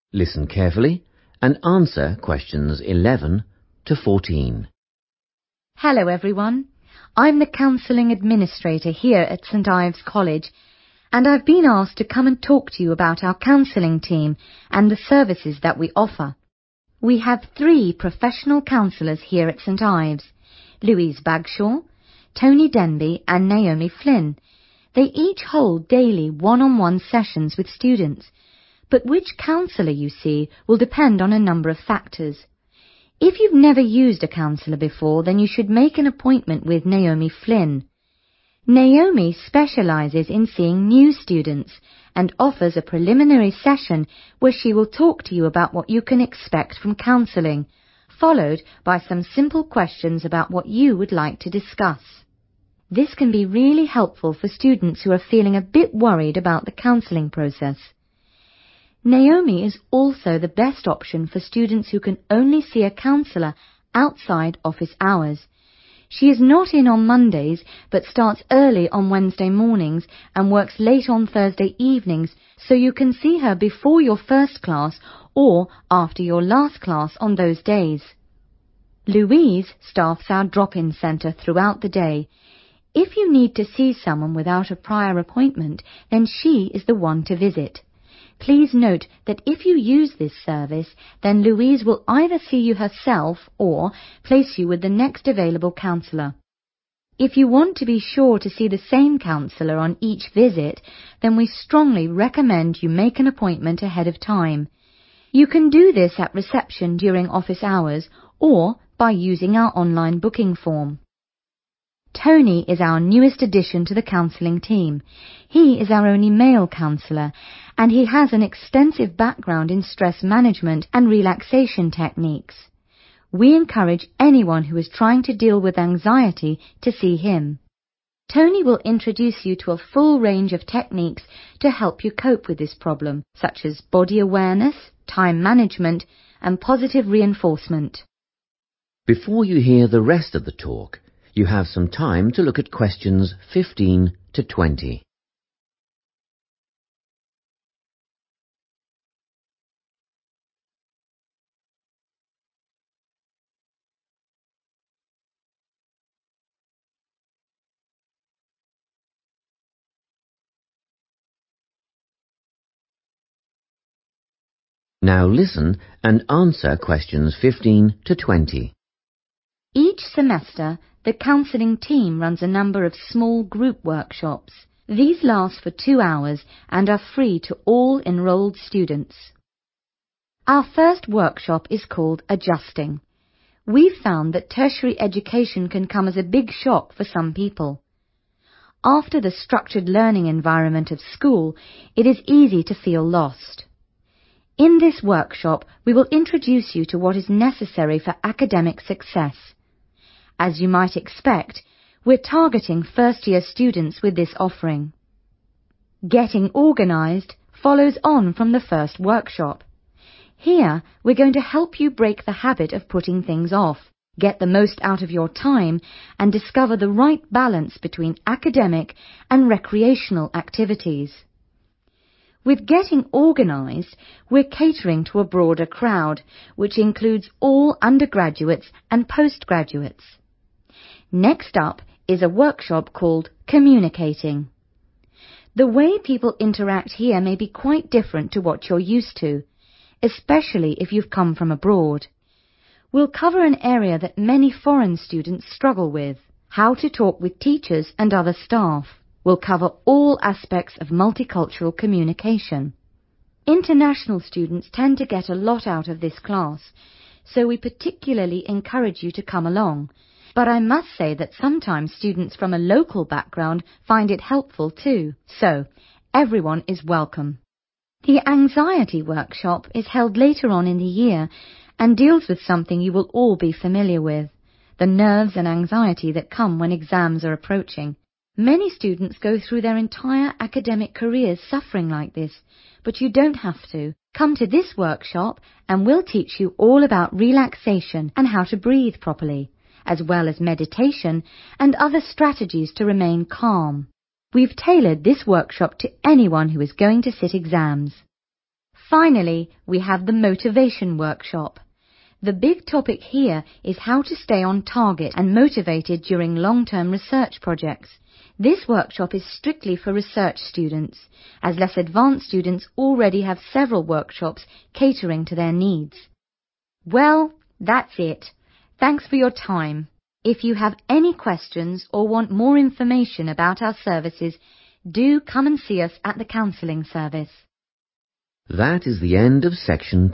Listen carefully and answer questions 11 to 14. Hello everyone. I'm the Counselling Administrator here at St Ives College, and I've been asked to come and talk to you about our counselling team and the services that we offer. We have 3 professional counsellors here at St Ives, Louise Bagshaw, Tony Denby and Naomi Flynn. They each hold daily one-on-one sessions with students, but which counsellor you see will depend on a number of factors. If you've never used a counsellor before, then you should make an appointment with Naomi Flynn. Naomi specialises in seeing new students and offers a preliminary session where she will talk to you about what you can expect from counselling, followed by some simple questions about what you would like to discuss. This can be really helpful for students who are feeling a bit worried about the counselling process. Naomi is also the best option for students who can only see a counsellor outside office hours. She is not in on Mondays, but starts early on Wednesday mornings and works late on Thursday evenings, so you can see her before your first class or after your last class on those days. Louise staffs our drop-in centre throughout the day. If you need to see someone without a prior appointment, then she is the one to visit. Please note that if you use this service, then Louise will either see you herself or place you with the next available counsellor. If you want to be sure to see the same counsellor on each visit, then we strongly recommend you make an appointment ahead of time. You can do this at reception during office hours or by using our online booking form. Tony is our newest addition to the counselling team. He is our only male counsellor, and he has an extensive background in stress management and relaxation techniques. We encourage anyone who is trying to deal with anxiety to see him. Tony will introduce you to a full range of techniques to help you cope with this problem, such as body awareness, time management, and positive reinforcement. Before you hear the rest of the talk, you have some time to look at questions 15 to 20. Now listen and answer questions 15 to 20. Each semester, the counselling team runs a number of small group workshops. These last for 2 hours and are free to all enrolled students. Our first workshop is called Adjusting. We've found that tertiary education can come as a big shock for some people. After the structured learning environment of school, it is easy to feel lost. In this workshop, we will introduce you to what is necessary for academic success. As you might expect, we're targeting first-year students with this offering. Getting organised follows on from the first workshop. Here, we're going to help you break the habit of putting things off, get the most out of your time, and discover the right balance between academic and recreational activities. With Getting Organised, we're catering to a broader crowd, which includes all undergraduates and postgraduates. Next up is a workshop called Communicating. The way people interact here may be quite different to what you're used to, especially if you've come from abroad. We'll cover an area that many foreign students struggle with: how to talk with teachers and other staff. We'll cover all aspects of multicultural communication. International students tend to get a lot out of this class, so we particularly encourage you to come along. But I must say that sometimes students from a local background find it helpful too, so everyone is welcome. The Anxiety Workshop is held later on in the year and deals with something you will all be familiar with: the nerves and anxiety that come when exams are approaching. Many students go through their entire academic careers suffering like this, but you don't have to. Come to this workshop and we'll teach you all about relaxation and how to breathe properly, as well as meditation and other strategies to remain calm. We've tailored this workshop to anyone who is going to sit exams. Finally, we have the motivation workshop. The big topic here is how to stay on target and motivated during long-term research projects. This workshop is strictly for research students, as less advanced students already have several workshops catering to their needs. Well, that's it. Thanks for your time. If you have any questions or want more information about our services, do come and see us at the counselling service. That is the end of section